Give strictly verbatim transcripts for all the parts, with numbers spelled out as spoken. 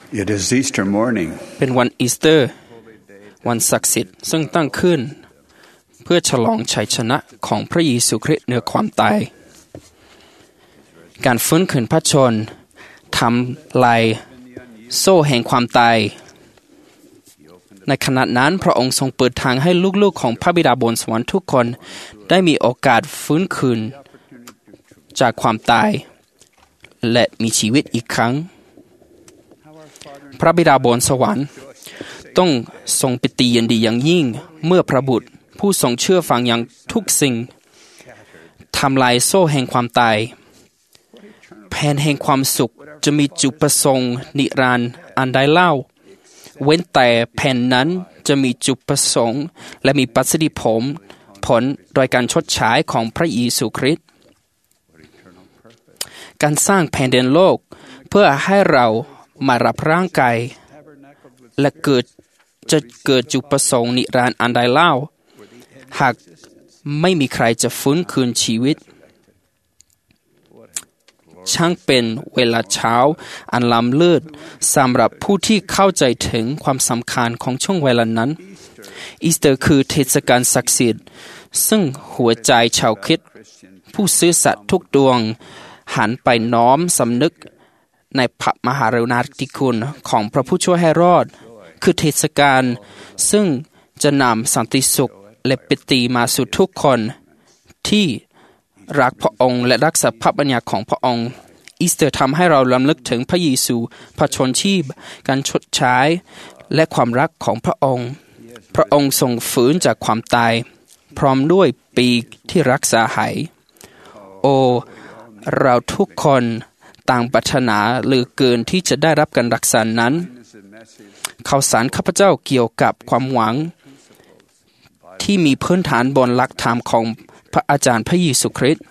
It is Easter morning. เป็นวันอีสเตอร์วันศักดิ์สิทธิ์ซึ่งตั้งขึ้นเพื่อฉลองชัยชนะของพระเยซูคริสต์เหนือความตายการฟื้นคืนพระชนม์ทำลายโซ่แห่งความตายในขณะนั้นพระองค์ทรงเปิดทางให้ลูกๆของพระบิดาบนสวรรค์ทุกคนได้มีโอกาสฟื้นคืนจากความตายและมีชีวิตอีกครั้งพระบิดาบนสวรรค์ต้องทรงปิติยินดีอย่างยิ่งเมื่อพระบุตรผู้ทรงเชื่อฟังอย่างทุกสิ่งทำลายโซ่แห่งความตายแผนแห่งความสุขจะมีจุดประสงค์นิรันดร์อันใดเล่าเว้นแต่แผนนั้นจะมีจุดประสงค์และมีประสิทธิผลผลโดยการชดใช้ของพระเยซูคริสต์การสร้างแผ่นดินโลกเพื่อให้เรามารับร่างกายและเกิดจะเกิดจุดประสงค์นิรันดร์อันใดเล่าหากไม่มีใครจะฟื้นคืนชีวิตช่างเป็นเวลาเช้าอันล้ำเลิศสำหรับผู้ที่เข้าใจถึงความสำคัญของช่วงเวลานั้นอีสเตอร์คือเทศกาลศักดิ์สิทธิ์ซึ่งหัวใจชาวคริสต์ผู้ซื่อสัตย์ทุกดวงหันไปน้อมสำนึกในพระมหากรุณาธิคุณของพระผู้ช่วยให้รอดคือเทศกาลซึ่งจะนำสันติสุขและปิติมาสู่ทุกคนที่รักพระองค์และรักษาพระบัญญัติของพระองค์อีสเตอร์ทำให้เรารำลึกถึงพระเยซูพระชนชีพการชดใช้และความรักของพระองค์พระองค์ทรงฟื้นจากความตายพร้อมด้วยปีกที่รักษาหายโอเราทุกคนต่างปรารถนาเหลือเกินที่จะได้รับการรักษานั้นข่าวสารข้าพเจ้าเกี่ยวกับความหวังที่มีพื้นฐานบนหลักธรรมของพระอาจารย์พระเยซูคริสต์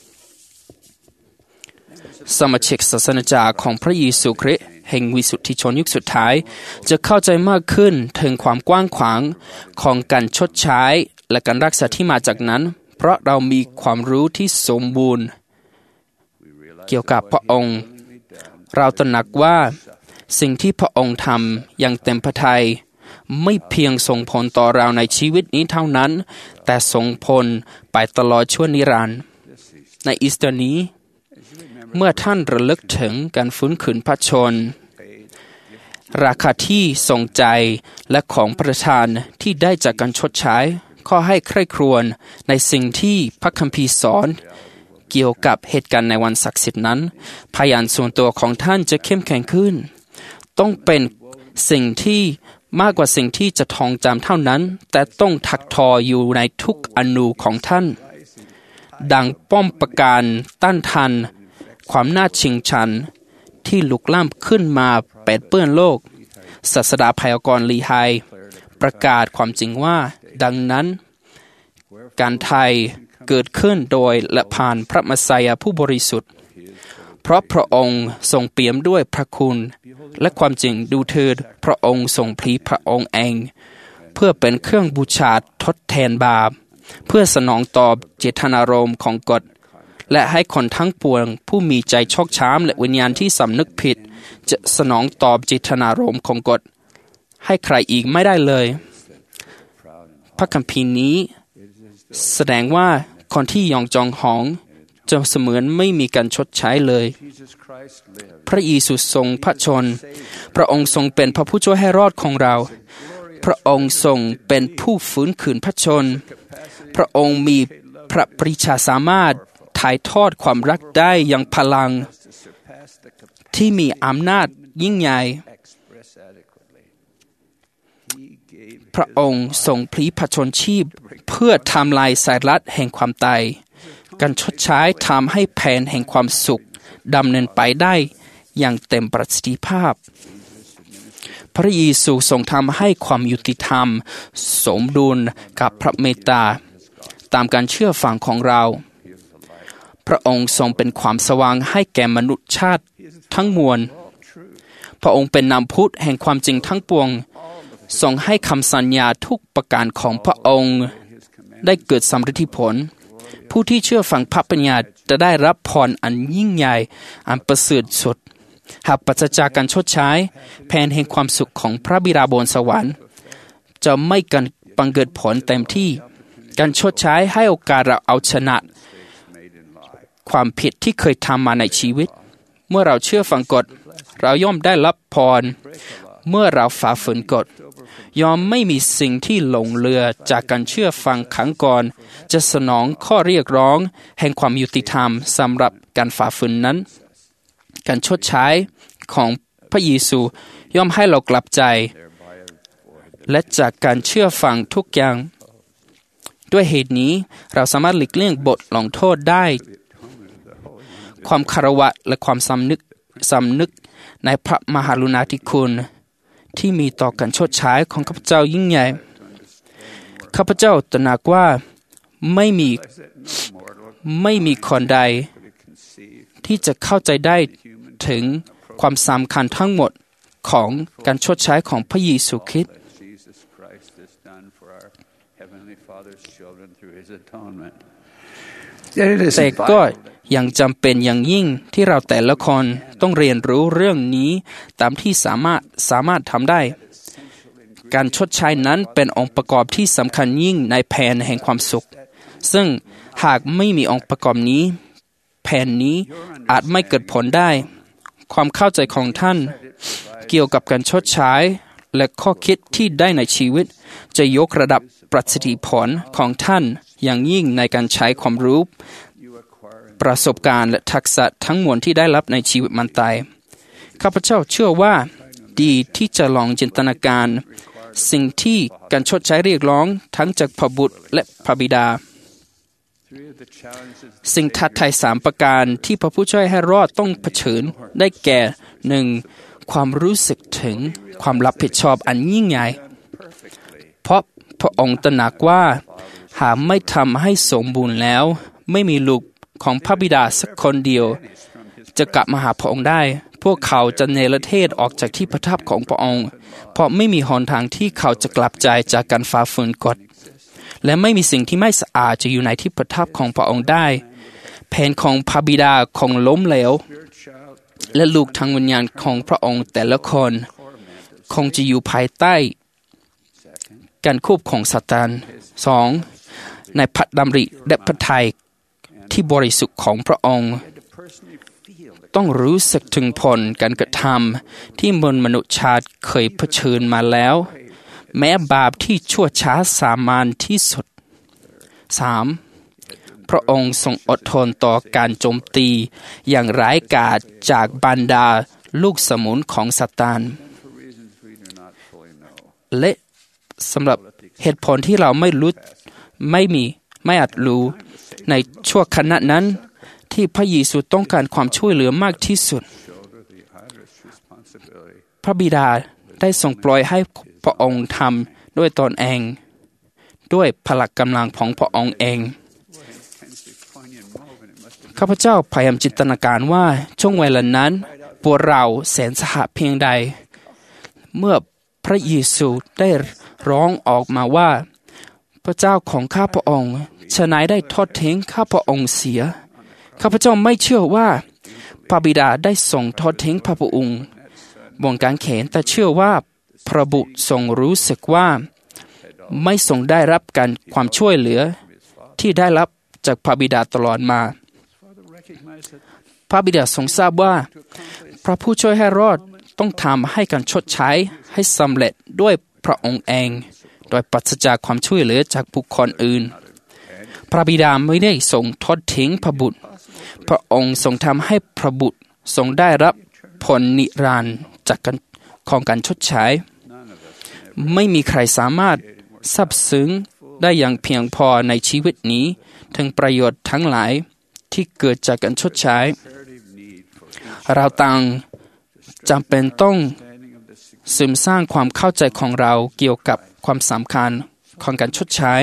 สมาชิกศาสนาจักรของพระเยซูคริสต์แห่งวิสุทธิชนยุคสุดท้ายจะเข้าใจมากขึ้นถึงความกว้างขวางของการชดใช้และการรักษาที่มาจากนั้นเพราะเรามีความรู้ที่สมบูรณ์เกี่ยวกับพระองค์เราตระหนักว่าสิ่งที่พระองค์ทำอย่างเต็มพระทัยไม่เพียงส่งผลต่อเราในชีวิตนี้เท่านั้นแต่ส่งผลไปตลอดชั่วนิรันดร์ในอีสเตอร์นี้เมื่อท่านระลึกถึงการฟื้นคืนพระชนม์ราคาที่ทรงใจและของประทานที่ได้จากการชดใช้ขอให้ใคร่ครวญในสิ่งที่พระคัมภีร์สอนเกี่ยวกับเหตุการณ์ในวันศักดิ์สิทธิ์นั้นพยานส่วนตัวของท่านจะเข้มแข็งขึ้นต้องเป็นสิ่งที่มากกว่าสิ่งที่จะท่องจำเท่านั้นแต่ต้องถักทออยู่ในทุกอนูของท่านดังป้อมปราการต้านทานความน่าชิงชันที่ลุกล้ำขึ้นมาแปดเปื้อนโลกศาสดาพยากรณ์ลีไฮประกาศความจริงว่าดังนั้นการไทยเกิดขึ้นโดยและผ่านพระมัสยิผู้บริสุทธิ์เพราะพระองค์ทรงเปี่ยมด้วยพระคุณและความจริงดูเถิดพระองค์ทรงพลีพระองค์เองเพื่อเป็นเครื่องบูชาทดแทนบาปเพื่อสนองตอบเจตนารมณ์ของกฎและให้คนทั้งปวงผู้มีใจชอกช้ำและวิญญาณที่สำนึกผิดจะสนองตอบเจตนารมณ์ของกฎให้ใครอีกไม่ได้เลยพระคัมภีร์นี้แสดงว่าคนที่ยองจองหองจะเสมือนไม่มีการชดใช้เลยพระเยซูทรงพระชนพระองค์ทรงเป็นพระผู้ช่วยให้รอดของเราพระองค์ทรงเป็นผู้ฟื้นคืนพระชนพระองค์มีพระปรีชาสามารถถ่ายทอดความรักได้อย่างพลังที่มีอำนาจยิ่งใหญ่พระองค์ทรงพลีพระชนชีพเพื่อทำลายสายลัดแห่งความตายการชดใช้ทำให้แผนแห่งความสุขดำเนินไปได้อย่างเต็มประสิทธิภาพพระเยซูทรงทำให้ความยุติธรรมสมดุลกับพระเมตตาตามการเชื่อฟังของเราพระองค์ทรงเป็นความสว่างให้แก่มนุษยชาติทั้งมวลพระองค์เป็นนำพุทธแห่งความจริงทั้งปวงทรงให้คำสัญญาทุกประการของพระองค์ได้เกิดสำเร็จผลผู้ที่เชื่อฟังพระบัญญัติจะได้รับพรอันยิ่งใหญ่อันประเสริฐสุดหากปราศจากการชดใช้แผนแห่งความสุขของพระบิดาบนสวรรค์จะไม่กันบังเกิดผลเต็มที่การชดใช้ให้โอกาสเราเอาชนะความผิดที่เคยทำมาในชีวิตเมื่อเราเชื่อฟังกฎเราย่อมได้รับพรเมื่อเราฝ่าฝืนกฎยอมไม่มีสิ่งที่หลงเหลือจากการเชื่อฟังครั้งก่อนจะสนองข้อเรียกร้องแห่งความยุติธรรมสำหรับการฝ่าฝืนนั้นการชดใช้ของพระเยซูย่อมให้เรากลับใจและจากการเชื่อฟังทุกอย่างด้วยเหตุนี้เราสามารถหลีกเลี่ยงบทลงโทษได้ความคารวะและความสำนึกสำนึกในพระมหากรุณาธิคุณที่มีต่อการชดใช้ของข้าพเจ้ายิ่งใหญ่ข้าพเจ้าตระหนักว่าไม่มีไม่มีคนใดที่จะเข้าใจได้ถึงความสำคัญทั้งหมดของการชดใช้ของพระเยซูคริสต์แต่ก็ยังจำเป็นอย่างยิ่งที่เราแต่ละคนต้องเรียนรู้เรื่องนี้ตามที่สามารถสามารถทำได้การชดใช้นั้นเป็นองค์ประกอบที่สำคัญยิ่งในแผนแห่งความสุขซึ่งหากไม่มีองค์ประกอบนี้แผนนี้อาจไม่เกิดผลได้ความเข้าใจของท่านเกี่ยวกับการชดใช้และข้อคิดที่ได้ในชีวิตจะยกระดับประสิทธิผลของท่านอย่างยิ่งในการใช้ความรู้ประสบการณ์และทักษะทั้งมวลที่ได้รับในชีวิตมันตายข้าพเจ้าเชื่อว่าดีที่จะลองจินตนาการสิ่งที่การชดใช้เรียกร้องทั้งจากพระบุตรและพระบิดาสิ่งท้าทายสามประการที่พระผู้ช่วยให้รอดต้องเผชิญได้แก่หนึ่งความรู้สึกถึงความรับผิดชอบอันยิ่งใหญ่เพราะพระองค์ตระหนักว่าหากไม่ทำให้สมบูรณ์แล้วไม่มีลูกของพระบิดาสักคนเดียวจะกลับมาหาพระองค์ได้พวกเขาจะเนรเทศออกจากที่ประทับของพระองค์เพราะไม่มีหนทางที่เขาจะกลับใจจากการฝ่าฝืนกฎและไม่มีสิ่งที่ไม่สะอาดจะอยู่ในที่ประทับของพระองค์ได้แผนของพระบิดาคงล้มเหลวและลูกทางวิญญาณของพระองค์แต่ละคนคงจะอยู่ภายใต้การควบคุมของซาตานสองในพระดำริและพระทัยที่บริสุทธิ์ของพระองค์ต้องรู้สึกถึงผลการกระทำที่มนุษย์มนุษยชาติเคยเผชิญมาแล้วแม้บาปที่ชั่วช้าสามานที่สุดสามพระองค์ทรงอดทนต่อการโจมตีอย่างร้ายกาจจากบรรดาลูกสมุนของซาตานและสำหรับเหตุผลที่เราไม่รู้ไม่มีไม่อาจรู้ในช่วงขณะนั้นที่พระเยซูต้องการความช่วยเหลือมากที่สุดพระบิดาได้ทรงปล่อยให้พระองค์ทำด้วยตนเองด้วยพละกำลังของพระองค์เองข้าพเจ้าพยายามจินตนาการว่าช่วงเวลานั้นพวกเราแสนสหัสเพียงใดเมื่อพระเยซูได้ร้องออกมาว่าพระเจ้าของข้าพระองค์ฉะไหนได้ทอดทิ้งข้าพระองค์เสียข้าพเจ้าไม่เชื่อว่าพระบิดาได้ทรงทอดทิ้งพระองค์บนกางเขนแต่เชื่อว่าพระบุตรทรงรู้สึกว่าไม่ทรงได้รับการความช่วยเหลือที่ได้รับจากพระบิดาตลอดมาพระบิดาทรงทราบว่าพระผู้ช่วยให้รอดต้องทำให้การชดใช้ให้สำเร็จด้วยพระองค์เองโดยปราศจากความช่วยเหลือจากบุคคลอื่นพระบิดาไม่ได้ทรงทอดทิ้งพระบุตรพระองค์ทรงทำให้พระบุตรทรงได้รับผลนิรันดร์จากการของการชดใช้ไม่มีใครสามารถซาบซึ้งได้อย่างเพียงพอในชีวิตนี้ถึงประโยชน์ทั้งหลายที่เกิดจากการชดใช้เราต่างจำเป็นต้องซึมสร้างความเข้าใจของเราเกี่ยวกับความสำคัญของการชดใช้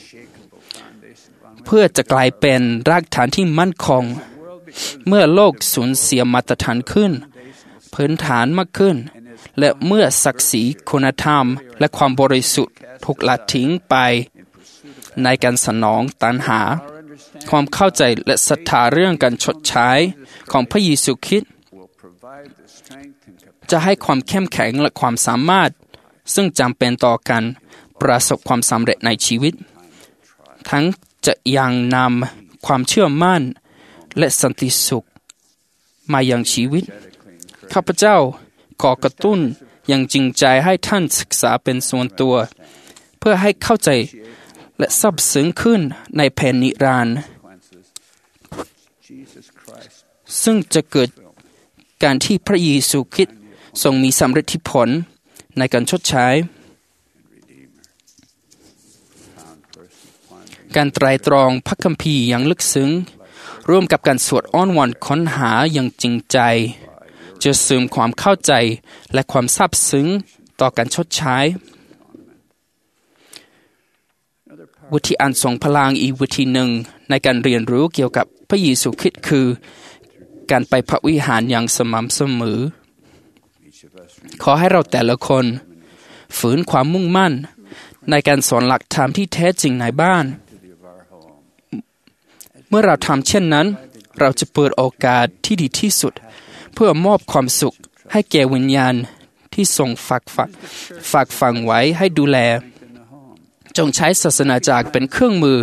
เพื่อจะกลายเป็นรากฐานที่มั่นคงเมื่อโลกสูญเสียมาตรฐานขึ้นพื้นฐานมากขึ้นและเมื่อศักดิ์ศรีคุณธรรมและความบริสุทธิ์ถูกละทิ้งไปในการสนองตัณหาความเข้าใจและศรัทธาเรื่องการชดใช้ของพระเยซูคริสต์จะให้ความเข้มแข็งและความสามารถซึ่งจำเป็นต่อการประสบความสำเร็จในชีวิตทั้งจะยังนำความเชื่อมั่นและสันติสุขมายังชีวิตข้าพเจ้าขอกระตุ้นอย่างจริงใจให้ท่านศึกษาเป็นส่วนตัวเพื่อให้เข้าใจและซาบซึ้งขึ้นในแผ่นนิรันดร์ซึ่งจะเกิดการที่พระเยซูคริสต์ทรงมีสำฤทธิผลในการชดใช้การไตร่ตรองพระคัมภีร์อย่างลึกซึ้งร่วมกับการสวดอ้อนวอนค้นหาอย่างจริงใจจะเสริมความเข้าใจและความซาบซึ้งต่อการชดใช้วิธีอันทรงพลังอีกวิธีหนึ่งในการเรียนรู้เกี่ยวกับพระเยซูคริสต์คือการไปพระวิหารอย่างสม่ำเสมอขอให้เราแต่ละคนฝืนความมุ่งมั่นในการสอนหลักธรรมที่แท้จริงในบ้านเมื่อเราทำเช่นนั้นเราจะเปิดโอกาสที่ดีที่สุดเพื่อมอบความสุขให้แก่วิญญาณที่ทรงฝากฝังฝากฝังไว้ให้ดูแลจงใช้ศาสนาจักรเป็นเครื่องมือ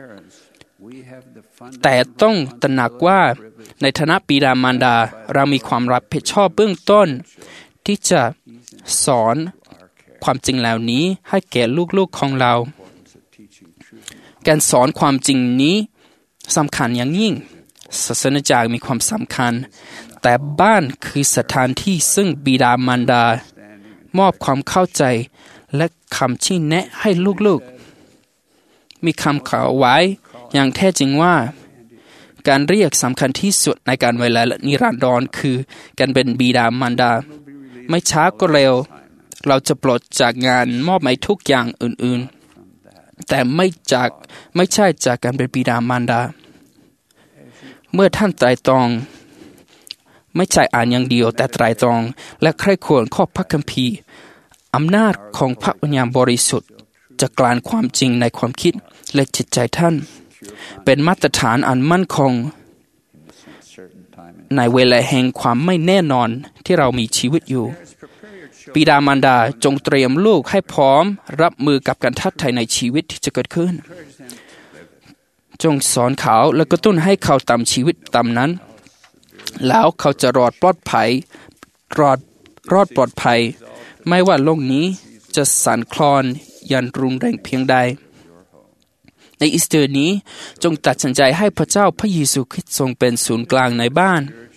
แต่ต้องตระหนักว่าในฐานะบิดามารดาเรามีความรับผิดชอบเบื้องต้นที่จะสอนความจริงเหล่านี้ให้แก่ลูกๆของเราการสอนความจริงนี้สำคัญอย่างยิ่งศาสนาจักรมีความสำคัญแต่บ้านคือสถานที่ซึ่งบิดามารดามอบความเข้าใจและคำชี้แนะให้ลูกๆมีคำกล่าวไว้อย่างแท้จริงว่าการเรียกสำคัญที่สุดในการเวลาและนิรันดรคือการเป็นบิดามารดาไม่ช้าก็เร็วเราจะปลดจากงานมอบหมายทุกอย่างอื่นๆแต่ไม่จากไม่ใช่จากการเป็นบิดามารดาเมื่อท่านไตร่ตรองไม่ใช่อ่านอย่างเดียวแต่ไตร่ตรองและใคร่ครวญข้อพระคัมภีร์อำนาจของพระวิญญาณบริสุทธิ์จะกลั่นความจริงในความคิดและจิตใจท่านเป็นมาตรฐานอันมั่นคงในเวลาแห่งความไม่แน่นอนที่เรามีชีวิตอยู่บิดามารดาจงเตรียมลูกให้พร้อมรับมือกับการท้าทายในชีวิตที่จะเกิดขึ้นจงสอนเขาและกระตุ้นให้เขาตามชีวิตตามนั้นแล้วเขาจะรอดปลอดภัยรอดรอดปลอดภัยไม่ว่าโลกนี้จะสั่นคลอนยันรุนแรงเพียงใดในอีสเตอร์นี้จงตัดสินใจให้พระเจ้าพระเยซูคริสต์ทรงเป็นศูนย์กลางในบ้าน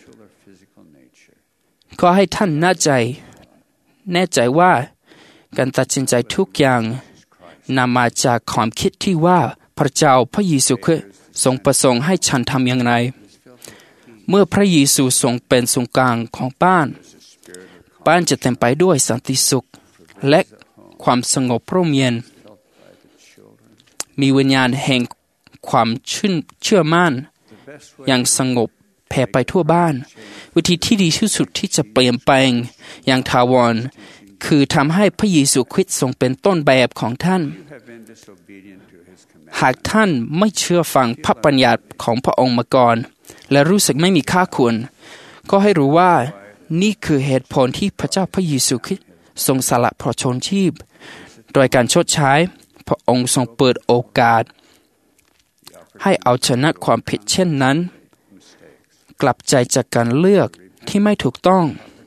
ขอให้ท่านแน่ใจแน่ใจว่าการตัดสินใจทุกอย่างนำมาจากความคิดที่ว่าพระเจ้าพระเยซูคริสต์ทรงประสงค์ให้ฉันทำอย่างไรเมื่อพระเยซูทรงเป็นศูนย์กลางของบ้านบ้านจะเต็มไปด้วยสันติสุขและความสงบร่มเย็นมีวิญญาณแห่งความชื่นเชื่อมั่นอย่างสงบแผ่ไปทั่วบ้านวิธีที่ดีที่สุดที่จะเปลี่ยนแปลงอย่างถาวรคือทำให้พระเยซูคริสต์ทรงเป็นต้นแบบของท่านหากท่านไม่เชื่อฟังพระบัญญัติของพระองค์มาก่อนและรู้สึกไม่มีค่าควรก็ให้รู้ว่านี่คือเหตุผลที่พระเจ้าพระเยซูคริสต์ทรงสละพระชนชีพโดยการชดใช้พระองค์ทรงเปิดโอกาสให้เอาชนะความผิดเช่นนั้นกลับใจจากการเลือกที่ไม่ถูกต้อง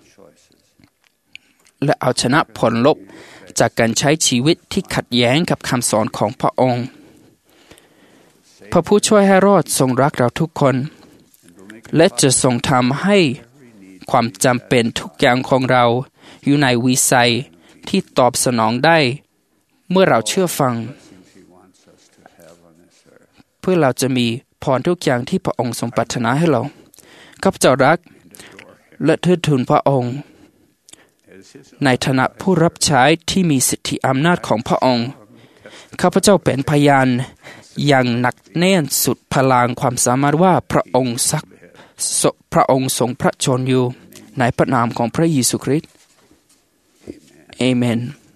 และเอาชนะผลลบจากการใช้ชีวิตที่ขัดแย้งกับคำสอนของพระองค์พระผู้ช่วยให้รอดทรงรักเราทุกคนและจะทรงทำให้ความจำเป็นทุกอย่างของเราอยู่ในวิสัยที่ตอบสนองได้เมื่อเราเชื่อฟังเพื่อเราจะมีพรทุกอย่างที่พระองค์ทรงปรารถนาให้เราข้าพเจ้ารักและเทิดทูนพระองค์ในฐานะผู้รับใช้ที่มีสิทธิอำนาจของพระองค์ข้าพเจ้าเป็นพยานอย่างหนักแน่นสุดพลังความสามารถว่าพระองค์สักพระองค์ทรงพระชนอยู่ในพระนามของพระเยซูคริสต์อาเมน